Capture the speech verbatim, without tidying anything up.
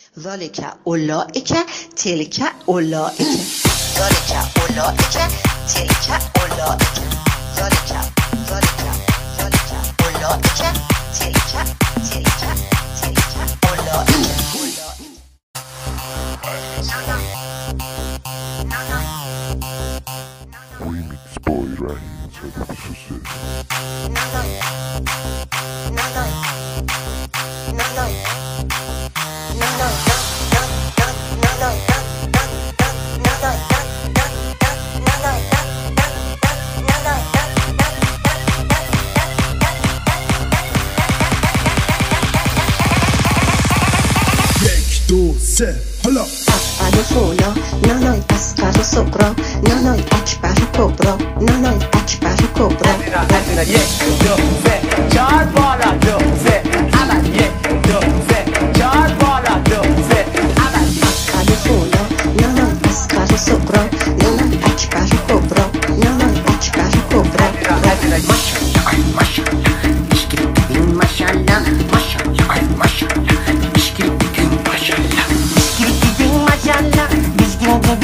ذلك أولئك تلك أولئك ذلك أولئك تلك أولئك ذلك ذلك ذلك أولئك تلك تلك تلك أولئك. Remix Boy Rahim Sarıksusu. حالا اول فولا نانای اسقر و صغرا نانای اکبر و کبرا نانای اکبر و کبرا یک دو سه چهار بالا دو سه اول یک دو سه چهار بالا دو سه اول اول فولا نانای اسقر و صغرا نانای اکبر و کبرا نانای اکبر و کبرا. ماشاءالله ای ماشاءالله مشکل دیدیم ماشاءالله ماشاءالله ای ماشاءالله مشکل دیدیم ماشاءالله مشکل دیدیم ماشاءالله مشکل دیدیم